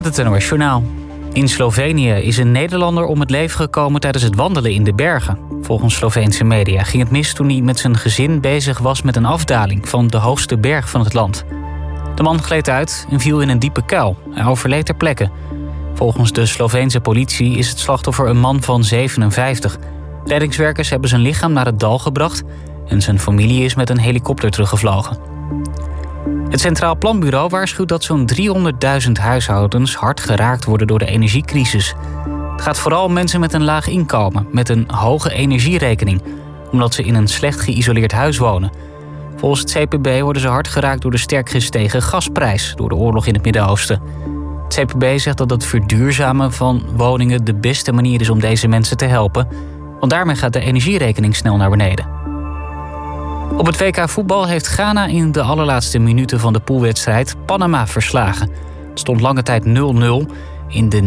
Het NOS Journaal. In Slovenië is een Nederlander om het leven gekomen tijdens het wandelen in de bergen. Volgens Sloveense media ging het mis toen hij met zijn gezin bezig was met een afdaling van de hoogste berg van het land. De man gleed uit en viel in een diepe kuil. Hij overleed ter plekke. Volgens de Sloveense politie is het slachtoffer een man van 57. Reddingswerkers hebben zijn lichaam naar het dal gebracht en zijn familie is met een helikopter teruggevlogen. Het Centraal Planbureau waarschuwt dat zo'n 300.000 huishoudens hard geraakt worden door de energiecrisis. Het gaat vooral om mensen met een laag inkomen, met een hoge energierekening, omdat ze in een slecht geïsoleerd huis wonen. Volgens het CPB worden ze hard geraakt door de sterk gestegen gasprijs door de oorlog in het Midden-Oosten. Het CPB zegt dat het verduurzamen van woningen de beste manier is om deze mensen te helpen, want daarmee gaat de energierekening snel naar beneden. Op het WK voetbal heeft Ghana in de allerlaatste minuten van de poolwedstrijd Panama verslagen. Het stond lange tijd 0-0. In de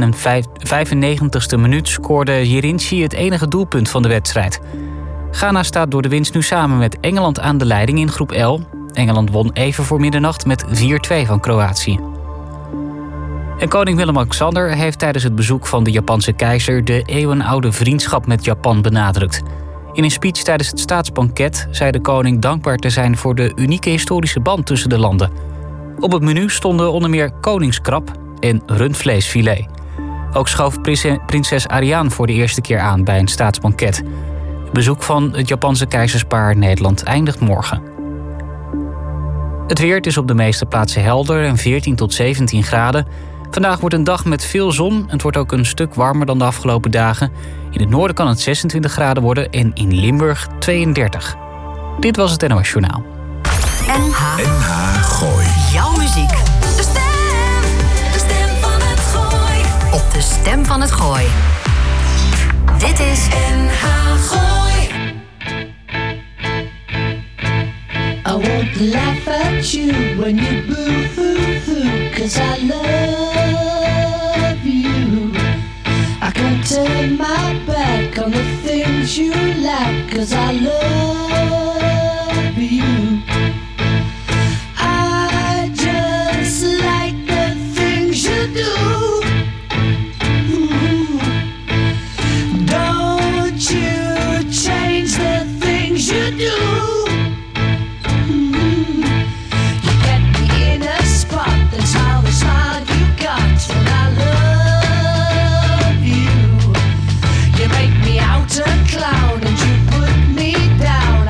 95e minuut scoorde Jerinci het enige doelpunt van de wedstrijd. Ghana staat door de winst nu samen met Engeland aan de leiding in groep L. Engeland won even voor middernacht met 4-2 van Kroatië. En koning Willem-Alexander heeft tijdens het bezoek van de Japanse keizer de eeuwenoude vriendschap met Japan benadrukt. In een speech tijdens het staatsbanket zei de koning dankbaar te zijn voor de unieke historische band tussen de landen. Op het menu stonden onder meer koningskrab en rundvleesfilet. Ook schoof prinses Ariane voor de eerste keer aan bij een staatsbanket. Het bezoek van het Japanse keizerspaar Nederland eindigt morgen. Het weer is op de meeste plaatsen helder en 14 tot 17 graden. Vandaag wordt een dag met veel zon. Het wordt ook een stuk warmer dan de afgelopen dagen. In het noorden kan het 26 graden worden en in Limburg 32. Dit was het NOS Journaal. NH Gooi. Jouw muziek. De stem van het Gooi. Op de stem van het Gooi. Dit is NH Gooi. I won't laugh at you when you boo-hoo-hoo, 'cause I love you. I can't turn my back on the things you like, 'cause I love you. I just like the things you do. Don't you change the things you do. Clown and you put me down.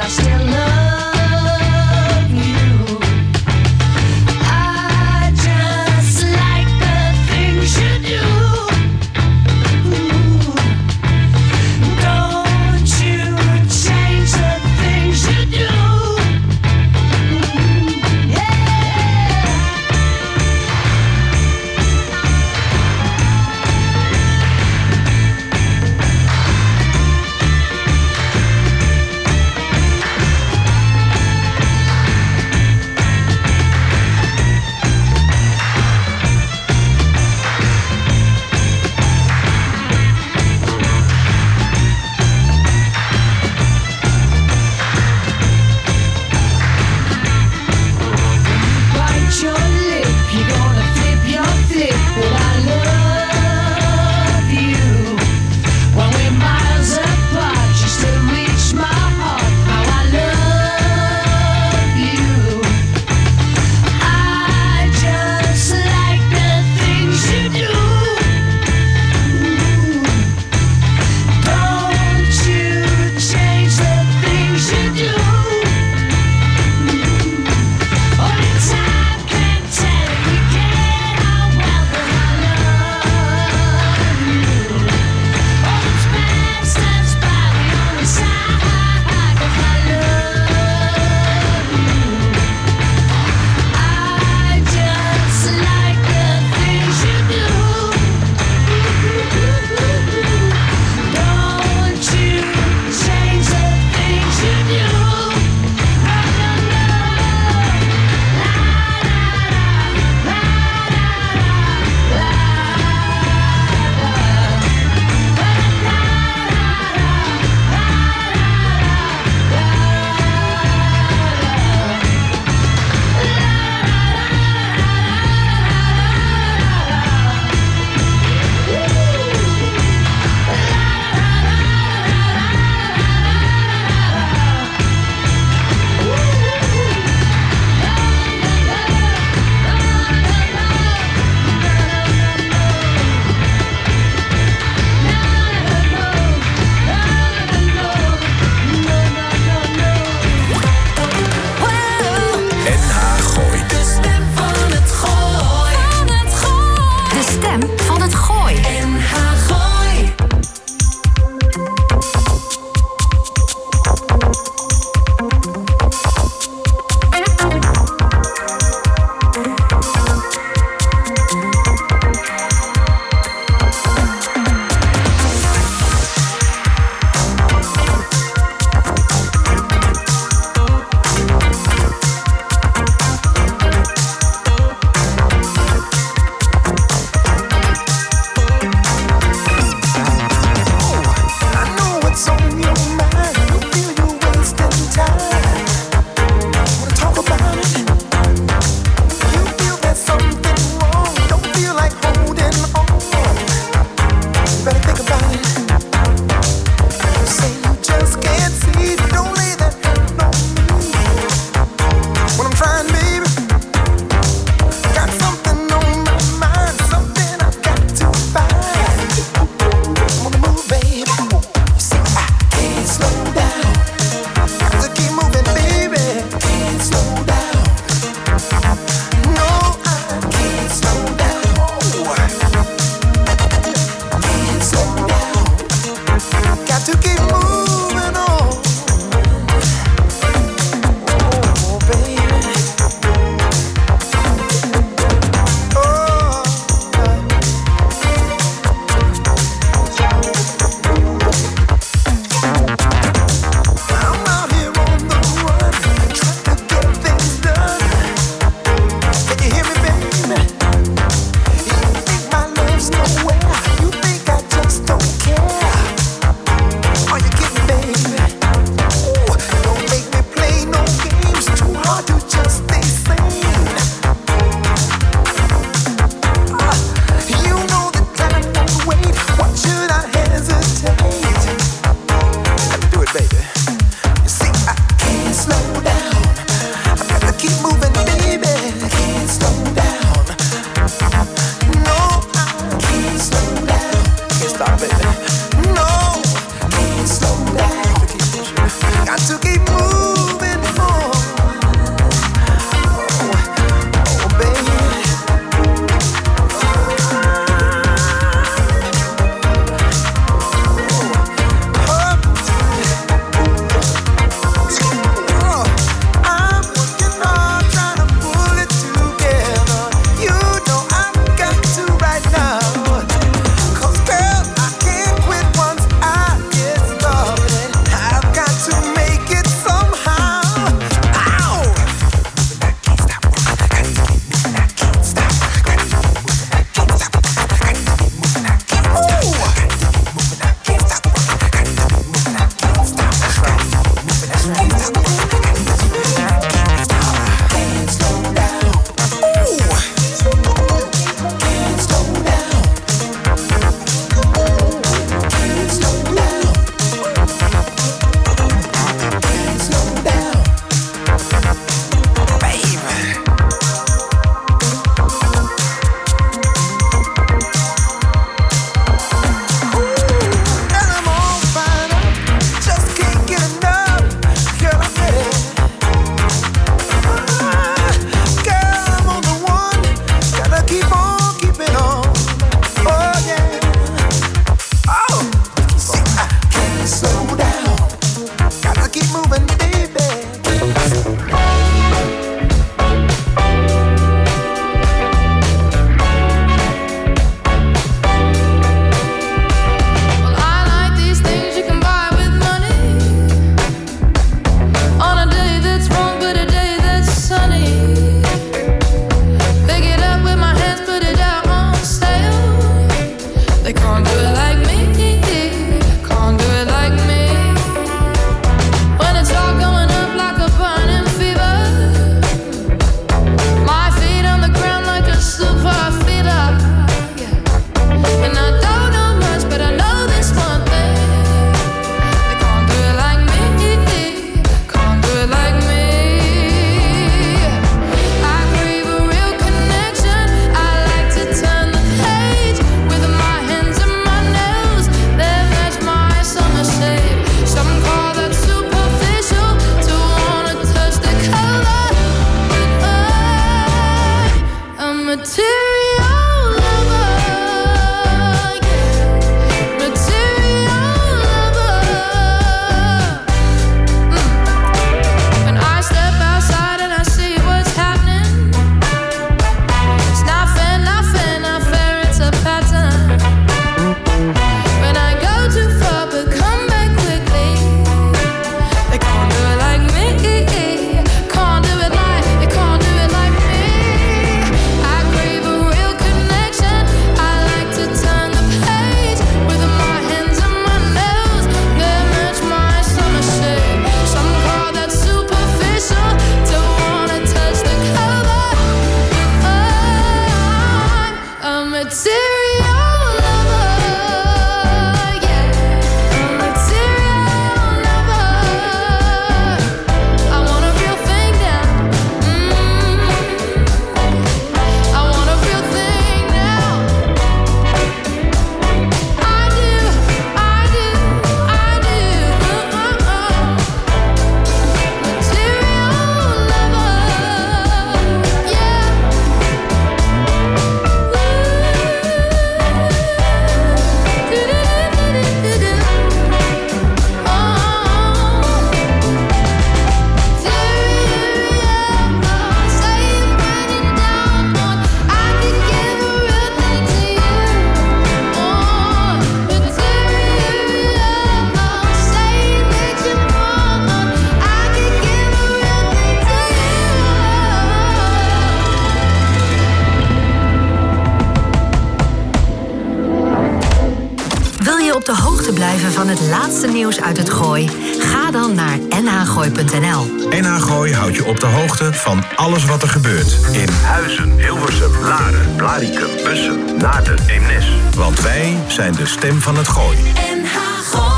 Op de hoogte blijven van het laatste nieuws uit het Gooi? Ga dan naar nhgooi.nl. NH Gooi houdt je op de hoogte van alles wat er gebeurt. In Huizen, Hilversum, Laren, Blaricum, Bussum, Naarden, Eemnes. Want wij zijn de stem van het Gooi. NH Gooi.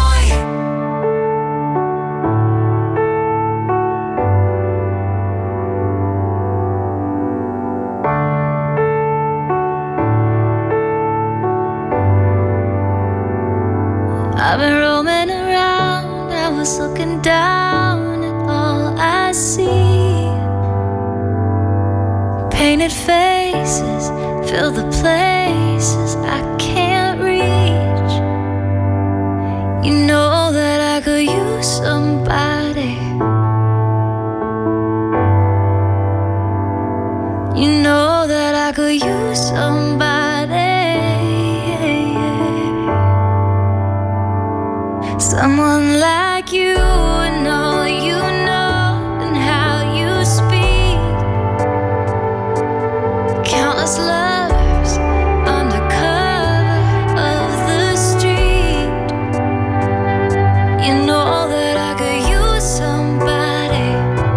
I've been roaming around, I was looking down at all I see. Painted faces fill the places I can't reach. You know that I could use somebody. You know that I could use somebody. Someone like you and all you know and how you speak. Countless lovers under cover of the street. You know that I could use somebody.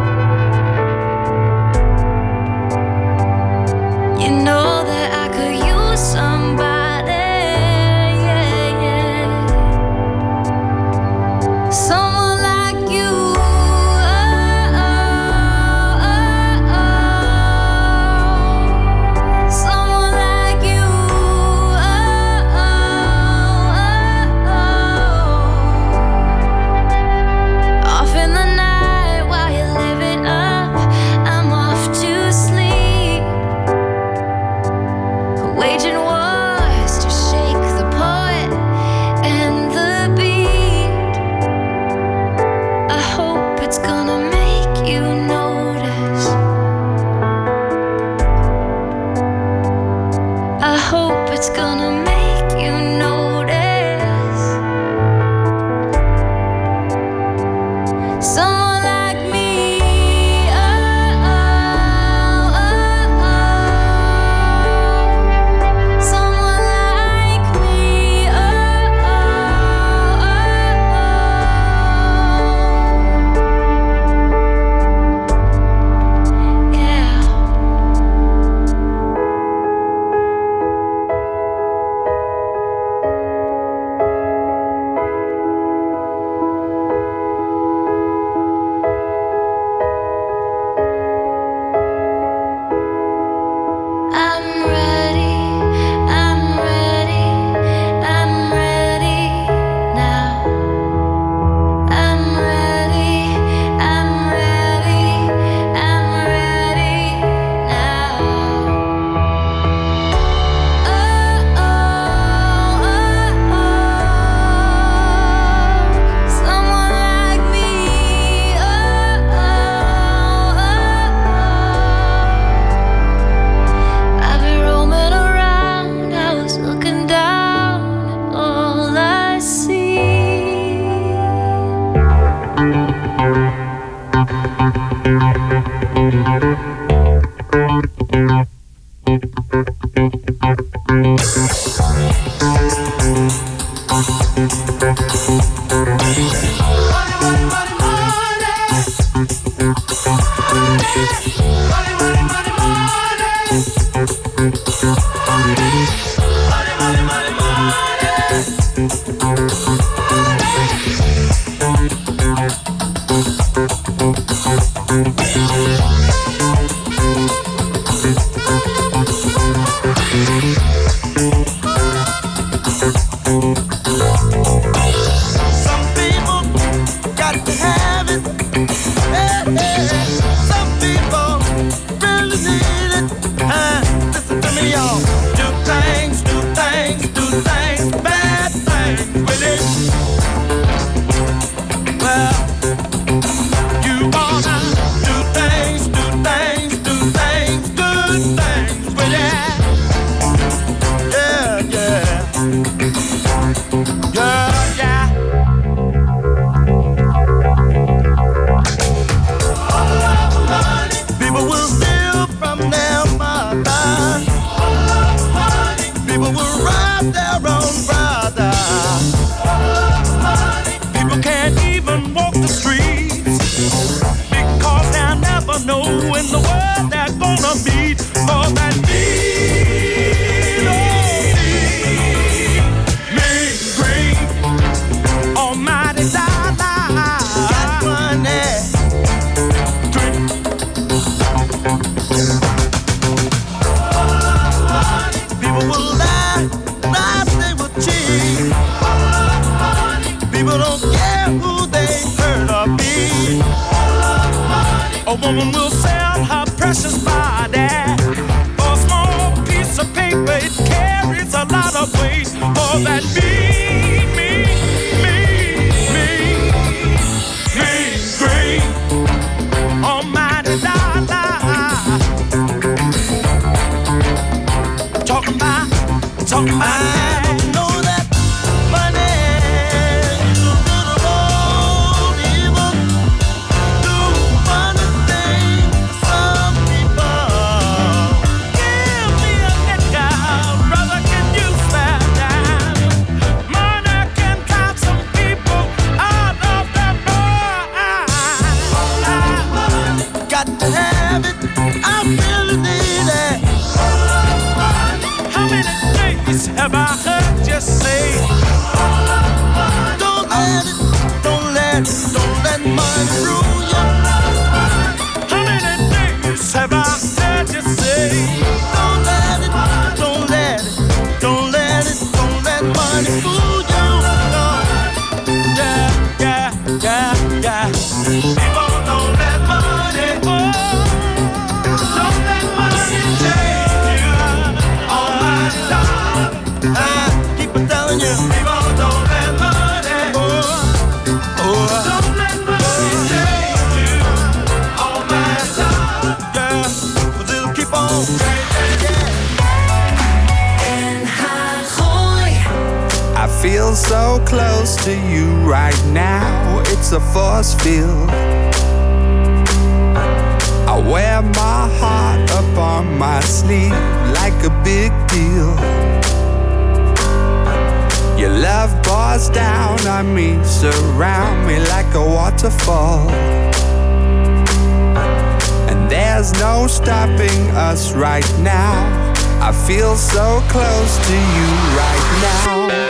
You know that I could use somebody. Someone like you, someone like you, off in the night while you're living up, I'm off to sleep, waging wars to shake the poet and the beat. I hope it's gonna make you notice. I hope it's gonna make you notice. Someone like me, someone like me, yeah. I'm ready, I'm ready, I'm ready now. I'm ready, I'm ready, I'm ready now. Someone like me, I've been roaming around, I was looking down at all I see. love their own brother. People can't even walk the streets because they'll never know in the world they're gonna meet. For that need, mean green, almighty dollar, got money. People will lie, they will cheat. People don't care who they hurt or be. A woman will sell her precious body for a small piece of paper. It carries a lot of weight. For that mean green, almighty dollar. Talking about. I know that money is a little old evil. Do funny things to some people. Give me a nickel, brother, can you spare that? Money can count some people out of their mind. Got to have it, I really need it. How many days have I heard you say? Don't let money rule you. How many days have I heard you say? Don't let money fool you. No. Yeah. People don't let money. Don't let money change you. I keep on telling you, people don't let money. Don't let money change you. All my time, yeah, but it'll keep on changing. I feel so close to you right now. It's a force field. I wear my heart up on my sleeve like a big deal. Your love pours down on me, surround me like a waterfall. And there's no stopping us right now. I feel so close to you right now.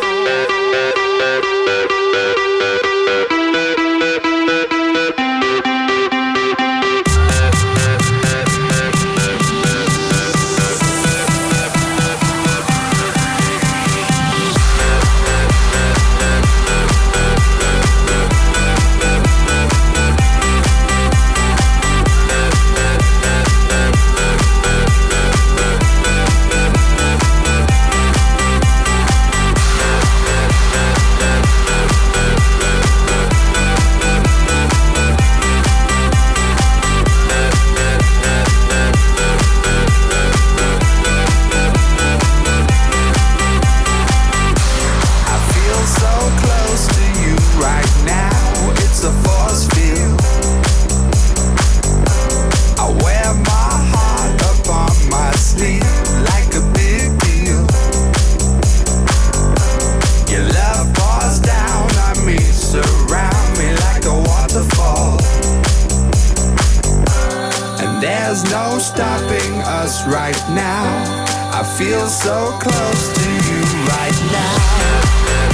There's no stopping us right now. I feel so close to you right now.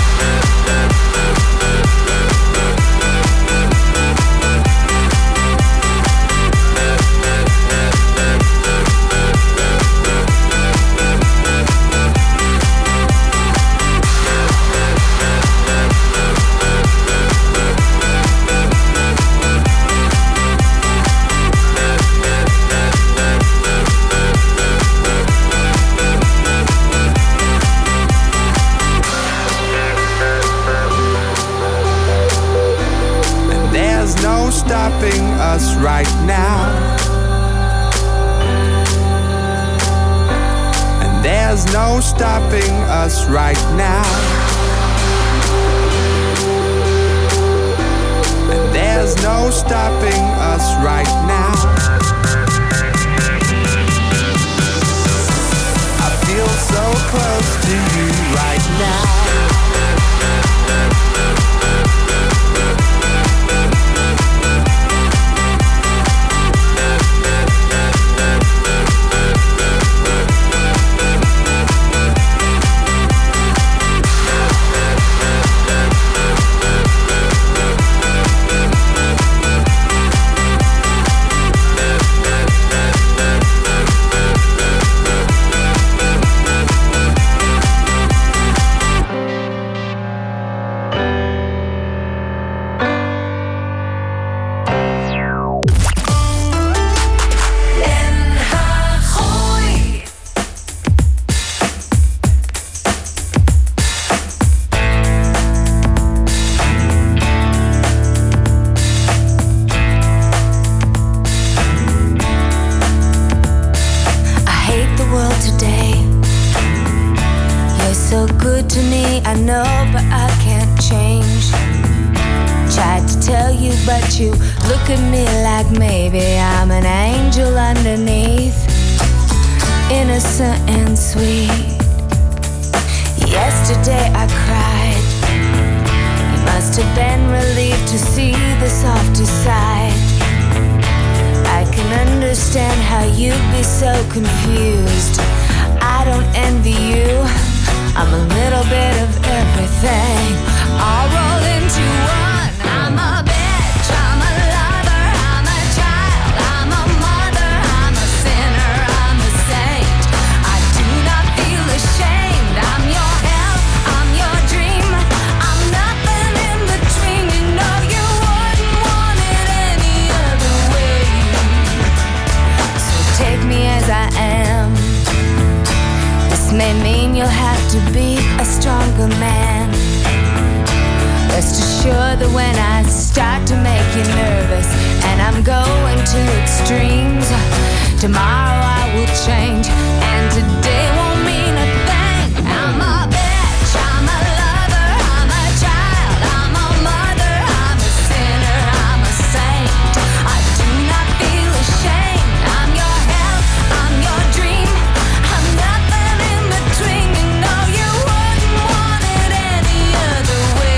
Stopping us right now. And there's no stopping us right now. And there's no stopping us right now. I feel so close to you right now. I know, but I can't change. Tried to tell you, but you look at me like maybe I'm an angel underneath, innocent and sweet. Yesterday I cried. You must have been relieved to see the softer side. I can understand how you'd be so confused. I don't envy you. I'm a little bit of everything, all rolled into one. I'm a bitch, I'm a lover, I'm a child, I'm a mother, I'm a sinner, I'm a saint. I do not feel ashamed. I'm your hell, I'm your dream, I'm nothing in between. You know you wouldn't want it any other way. So take me as I am. This may mean you'll have to be a stronger man. Rest assured that when I start to make you nervous and I'm going to extremes, tomorrow I will change and today won't mean a thing. I'm a bitch, I'm a lover, I'm a child, I'm a mother, I'm a sinner, I'm a saint. I do not feel ashamed. I'm your hell, I'm your dream, I'm nothing in between. You know you wouldn't want it any other way.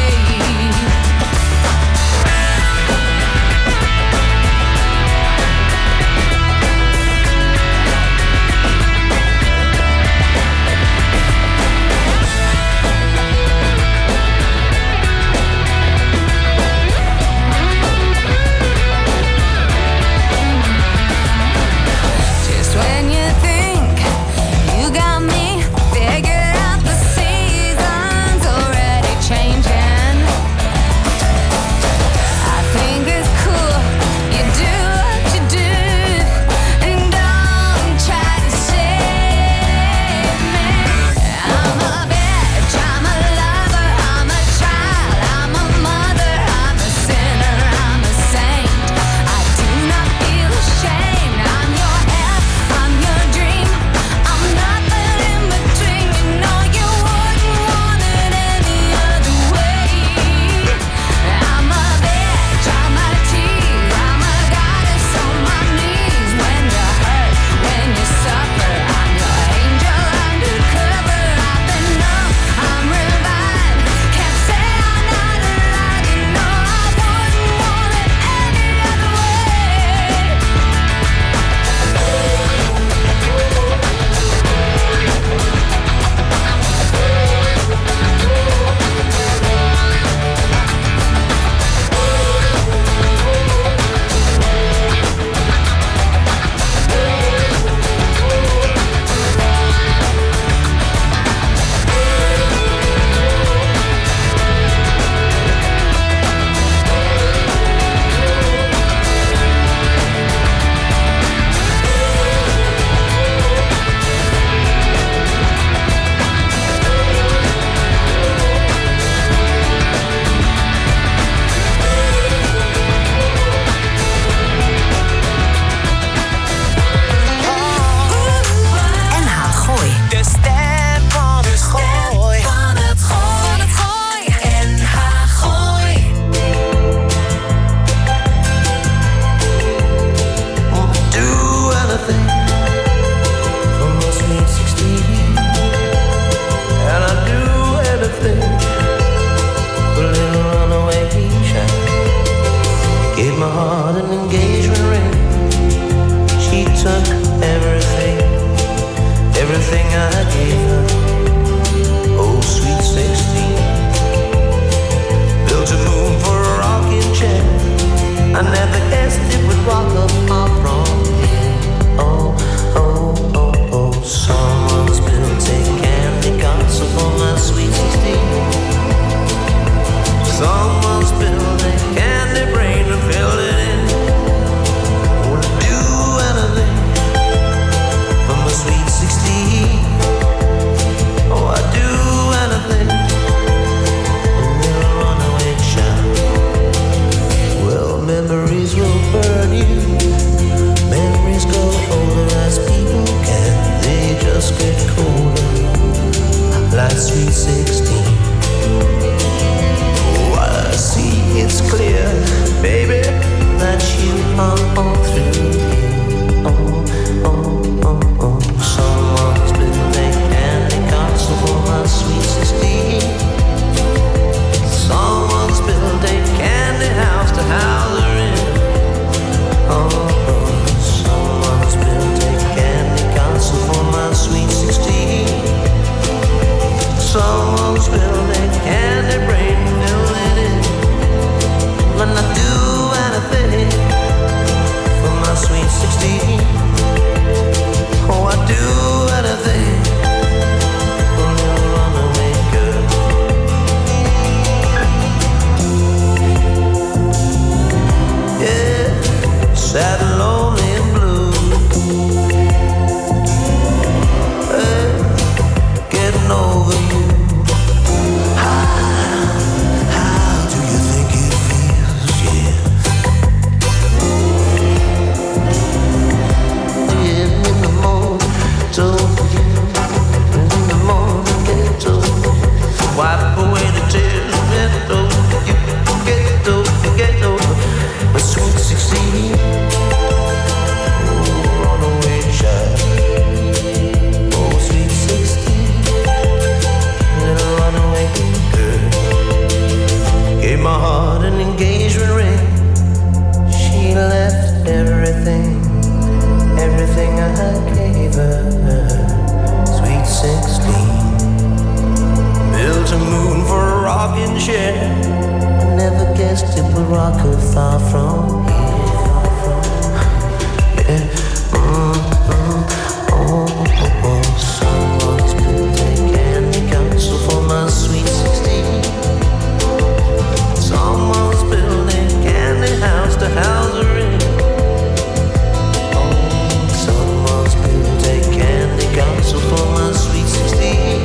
like sweet 16. Oh, I see it's clear, baby, that you are all through here. Oh, oh, oh, oh. Someone's been there and they castle for my sweet 16. Someone's built a candy house to house her in. Oh, someone's built a candy castle for my sweet 16. Someone's built a candy brain, fill it in. When I do anything for my sweet 16. Oh, I do anything for a little runaway girl. Yeah, sad, lonely and blue. Hey, getting over you. How do you think it feels? Yeah, in the morning, told you. In the morning, get over you. Wipe away the tears, get over you. Get over my sweet 16. Oh, runaway child. Oh, sweet 16. Little runaway girl. Gave my heart an engagement ring. She left everything, everything I gave her. Sweet 16. Built a moon for a rocking chair. I never guessed it would rock her far from here. Yeah. Oh. Someone's built a candy castle for my sweet 16. Someone's built a candy house to house her in. Oh, someone's built a candy castle for my sweet 16.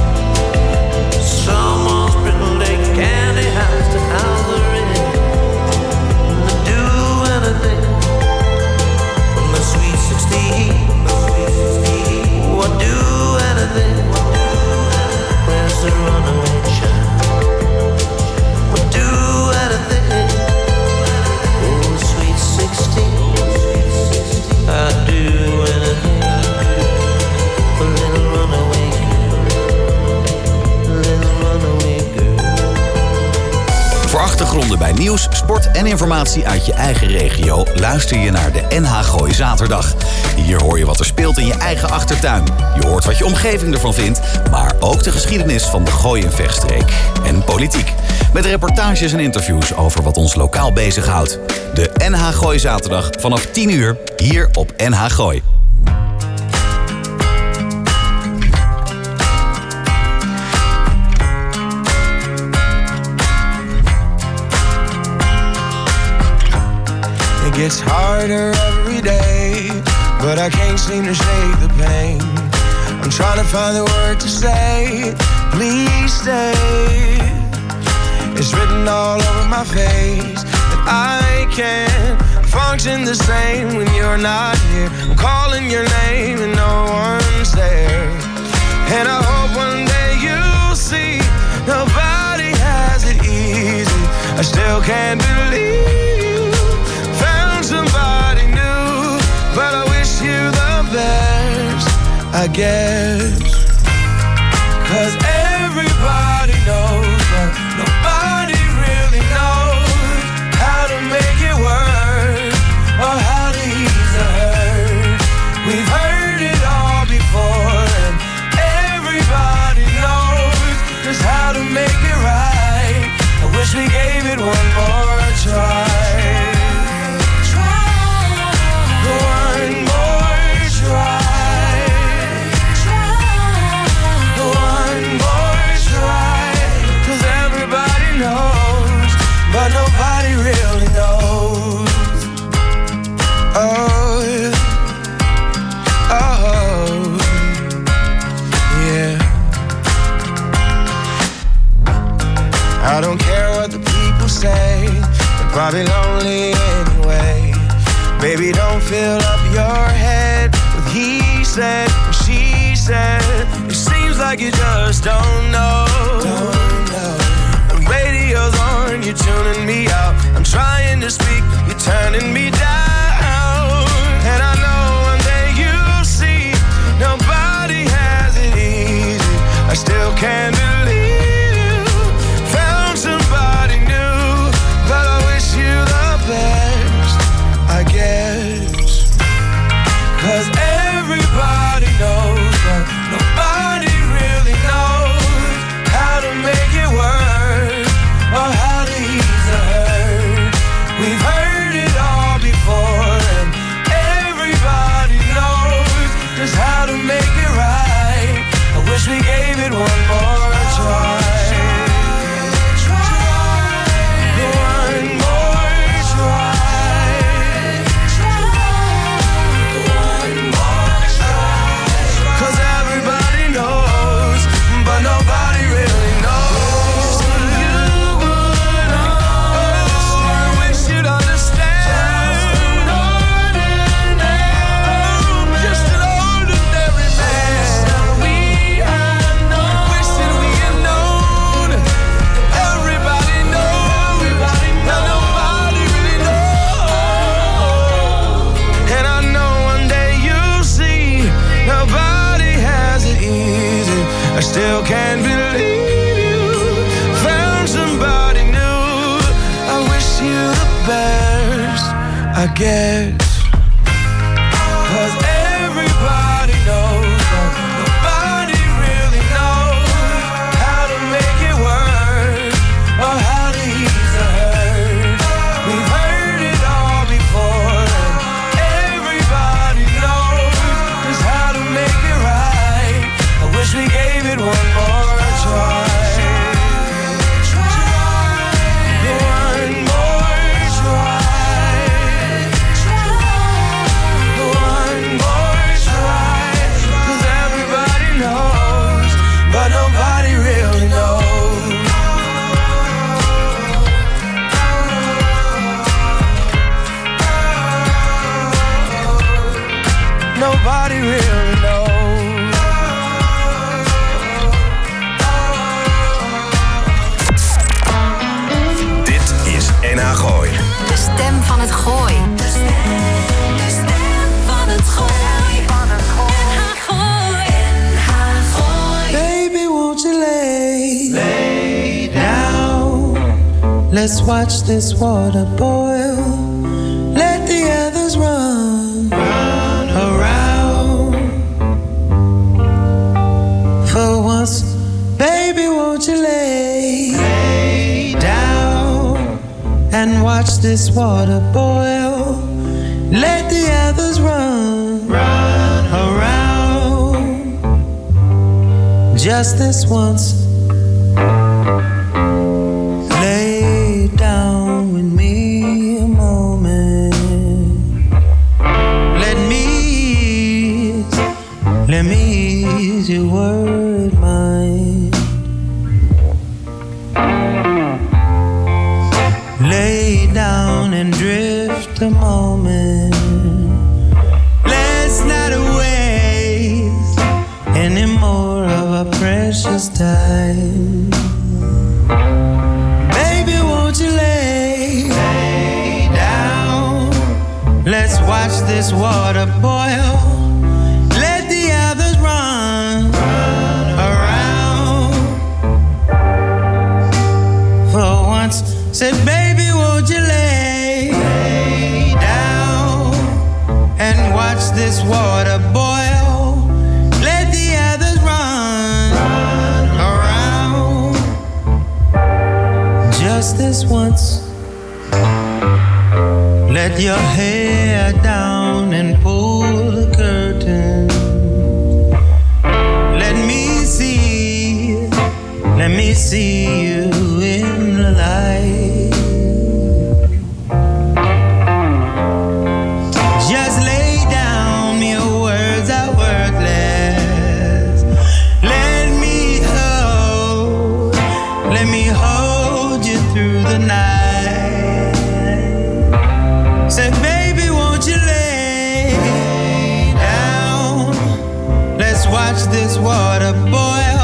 Someone's built a candy house to house her in. And I do anything for my sweet 16. Oh, I do anything. Where's the runaway child? I do anything. Oh, sweet 16. I do anything for a little runaway girl. Little runaway girl. Voor achtergronden bij nieuws, sport en informatie uit je eigen regio luister je naar de NH Gooi Zaterdag. Hier hoor je wat er speelt in je eigen achtertuin. Je hoort wat je omgeving ervan vindt, maar ook de geschiedenis van de Gooi- en Vechtstreek. En politiek. Met reportages en interviews over wat ons lokaal bezighoudt. De NH Gooi Zaterdag vanaf 10 uur hier op NH Gooi. It gets harder every day, but I can't seem to shake the pain. I'm trying to find the word to say, please stay. It's written all over my face that I can't function the same when you're not here. I'm calling your name and no one's there. And I hope one day you'll see nobody has it easy. I still can't believe found somebody new, but I wish you the best, I guess. 'Cause everybody knows that nobody really knows how to make it work or how to ease the hurt. We've heard it all before, and everybody knows just how to make it right. I wish we gave it one more try. One more try. One more try. 'Cause everybody knows, but nobody really knows. Oh, yeah. Oh, yeah. I don't care what the people say, they're probably lonely anyway. Baby, don't fill up your head with he said, she said. It seems like you just don't know. When radio's on, you're tuning me out. I'm trying to speak, you're turning me down. And I know one day you'll see nobody has it easy. I still can't believe you found somebody new, but I wish you the best, I guess. 'Cause everybody knows, but nobody really knows how to make it work or how to ease the hurt. We've heard it all before, and everybody knows just how to make it right. I wish we gave it one more try. I still can't believe you found somebody new. I wish you the best, I guess. 'Cause everybody knows, but nobody really knows how to make it work or how to ease the hurt. We've heard it all before, and everybody knows just how to make it right. I wish we gave it one more try. One more try. One more try. 'Cause everybody knows, but nobody really knows. Nobody really knows. NH Gooi. De stem van het Gooi. De stem van het Gooi. NH Gooi. NH Gooi. Baby, won't you lay down? Let's watch this water boil. Let the others run around. For once, baby, won't you lay down and watch this water boil? Let the others run around. Just this once, lay down with me a moment. Let me ease your word mind. Lay down and drift a moment. Let's not waste any more of our precious time. Baby, won't you lay down? Let's watch this water boil. Let the others run around. For once, said baby, won't you lay down and watch this water boil? Let the others run around. Just this once, let your hair down and pull the curtain. Let me see you in the light. Just lay down, your words are worthless. Let me hold you through the night. Say, baby, won't you lay down? Let's watch this water boil.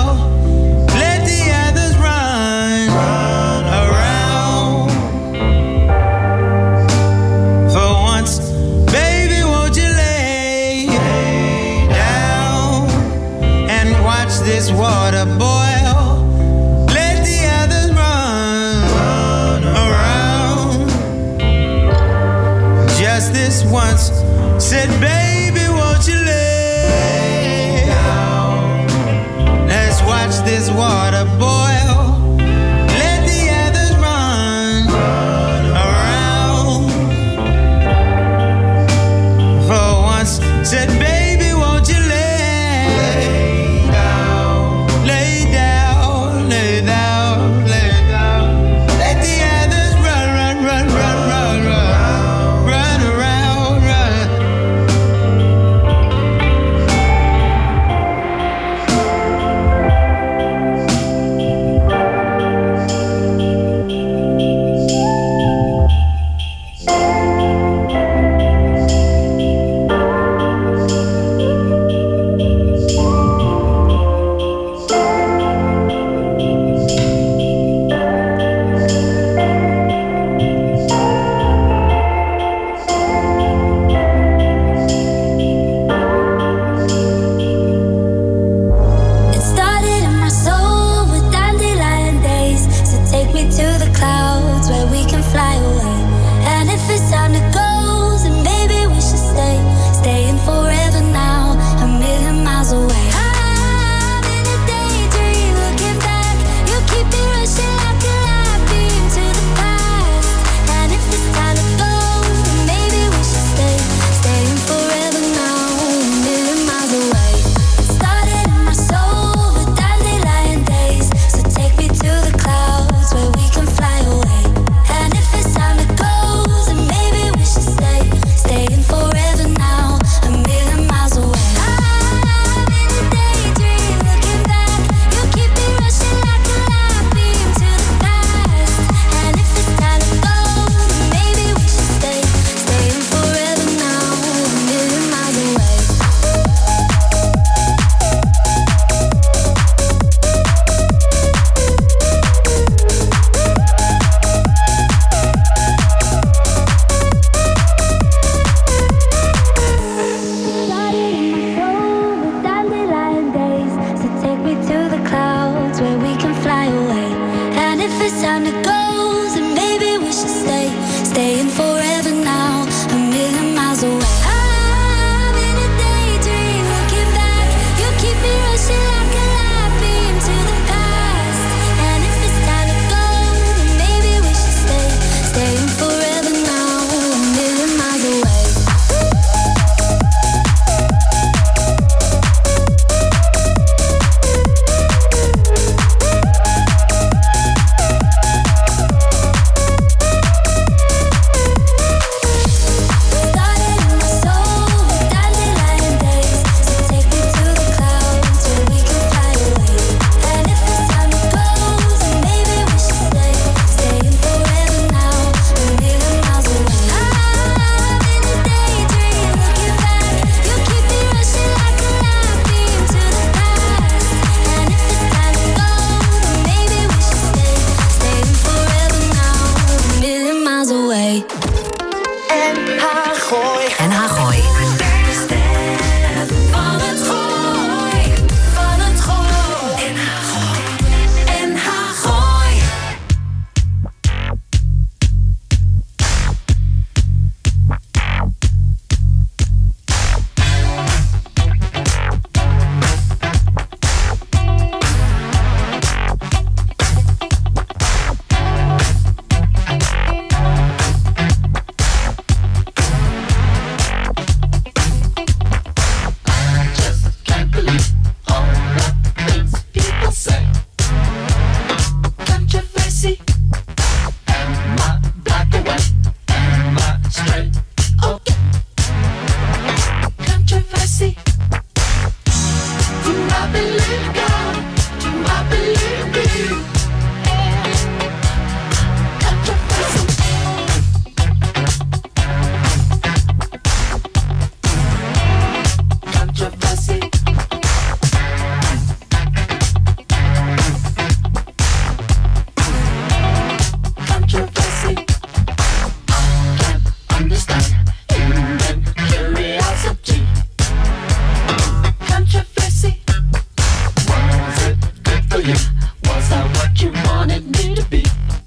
Was I what you wanted me to be?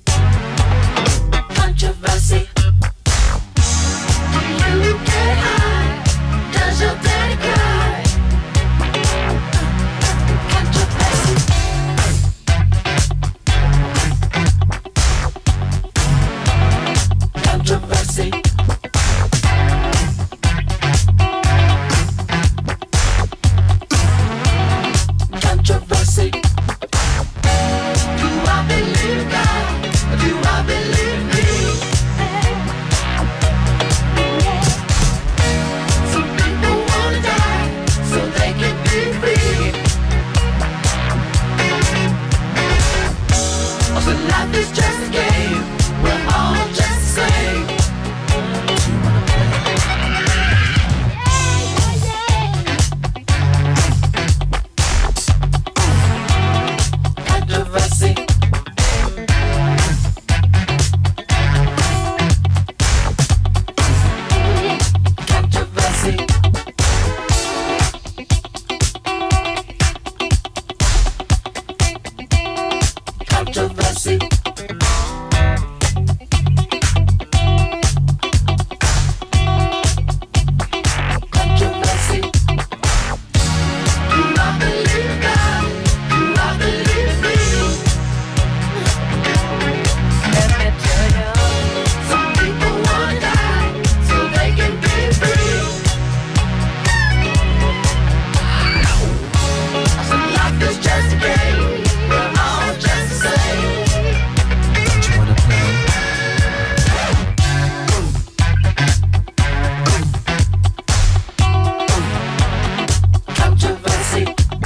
Controversy. Do you get high? Does your daddy cry? Controversy. Controversy. Controversy. Do I believe God? Or do I believe me? Some people wanna die so they can be free. So life is just a game. We're all just the same. Do you wanna play? Controversy. Controversy. Controversy. Controversy. Do I believe God? Do I believe me? Let me tell you, some people wanna die so they can be free. So life is just a game. We're all just the same. Don't you wanna play? Controversy.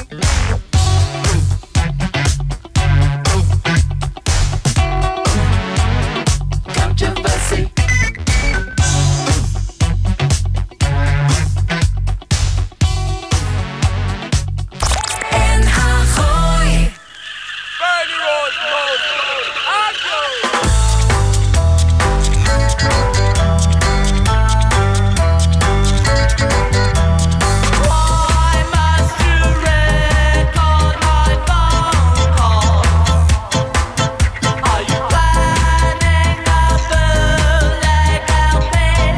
Controversy. NH Gooi. Why must you record my phone calls? Are you planning a bootleg LP?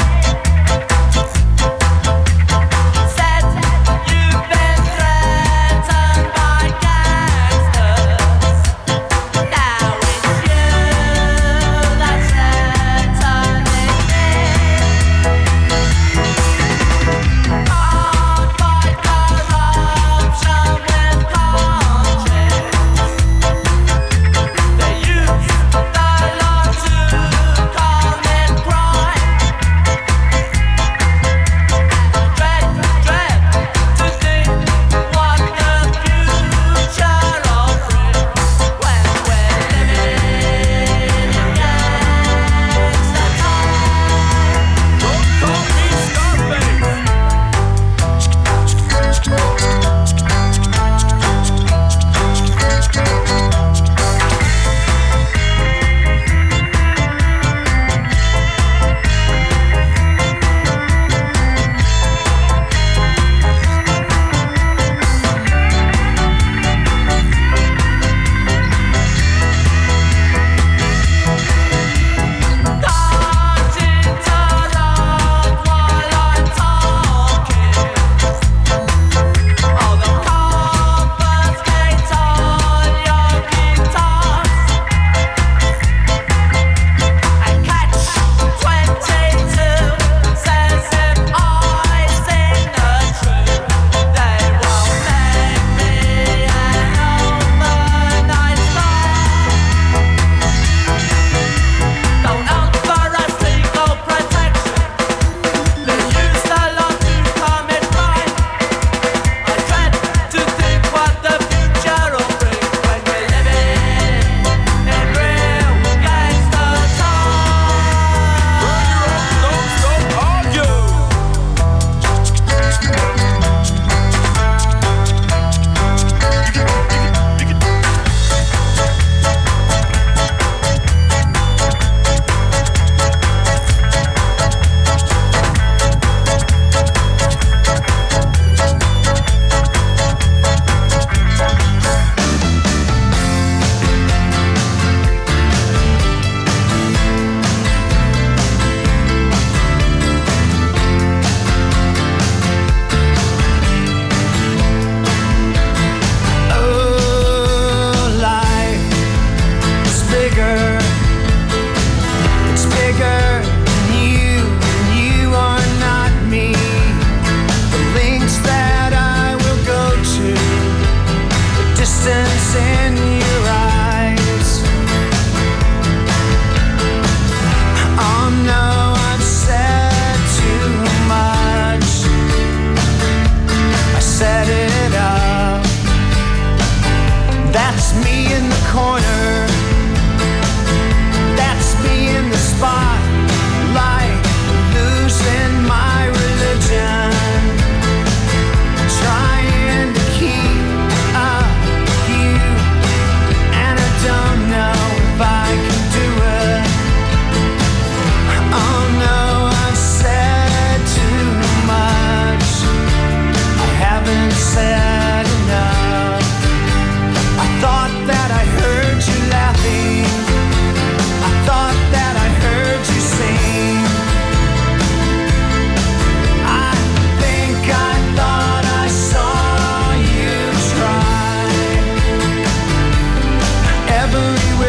Said you've been threatened by gangsters. Now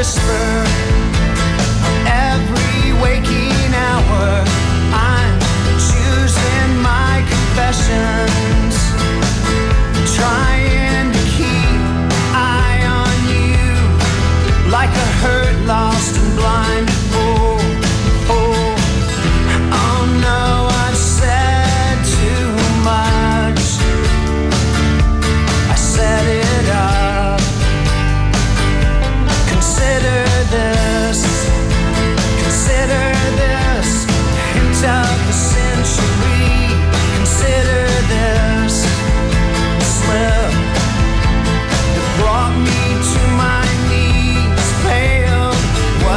whisper every waking hour. I'm choosing my confessions, trying to keep eye on you like a hurt, lost and blind fool. Oh no, I've said too much. I set it up. Consider this hint of the century. Consider this slip that brought me to my knees, pale.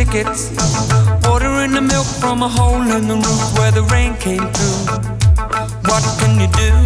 crickets, watering the milk from a hole in the roof where the rain came through. What can you do?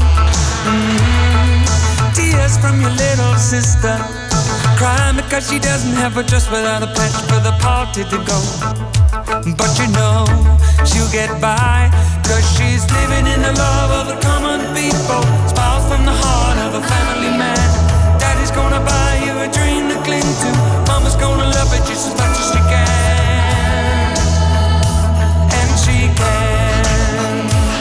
Tears from your little sister, crying because she doesn't have a dress without a patch for the party to go. But you know she'll get by, cause she's living in the love of the common people. Smiles from the heart of a family man. Daddy's gonna buy you a dream to cling to. Mama's gonna love it just as much as she can. And she can.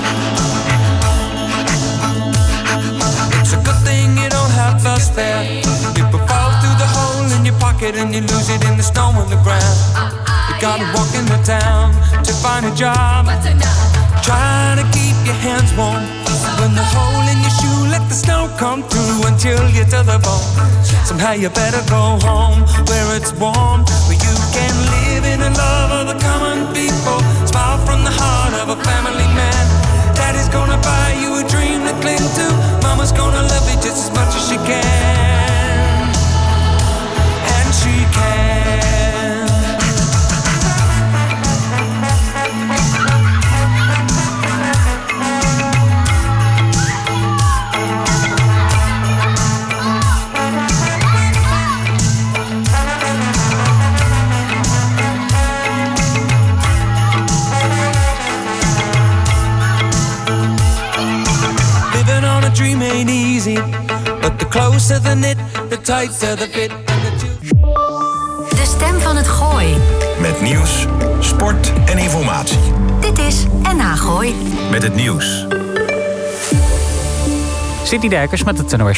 It's a good thing you don't have us there. People fall through the hole in your pocket and you lose it in the snow on the ground. You gotta walk in the town to find a job, trying to keep your hands warm. When the hole in your shoe, let the snow come through until you're to the bone. Somehow you better go home where it's warm, where you can live in the love of the common people. Smile from the heart of a family man. Daddy's gonna buy you a dream to cling to. Mama's gonna love you just as much as she can. And she can. Dream ain't easy, but the closer the knit, the tighter the fit. De stem van het Gooi. Met nieuws, sport en informatie. Dit is NH Gooi. Met het nieuws. City Dijkers met het NOS.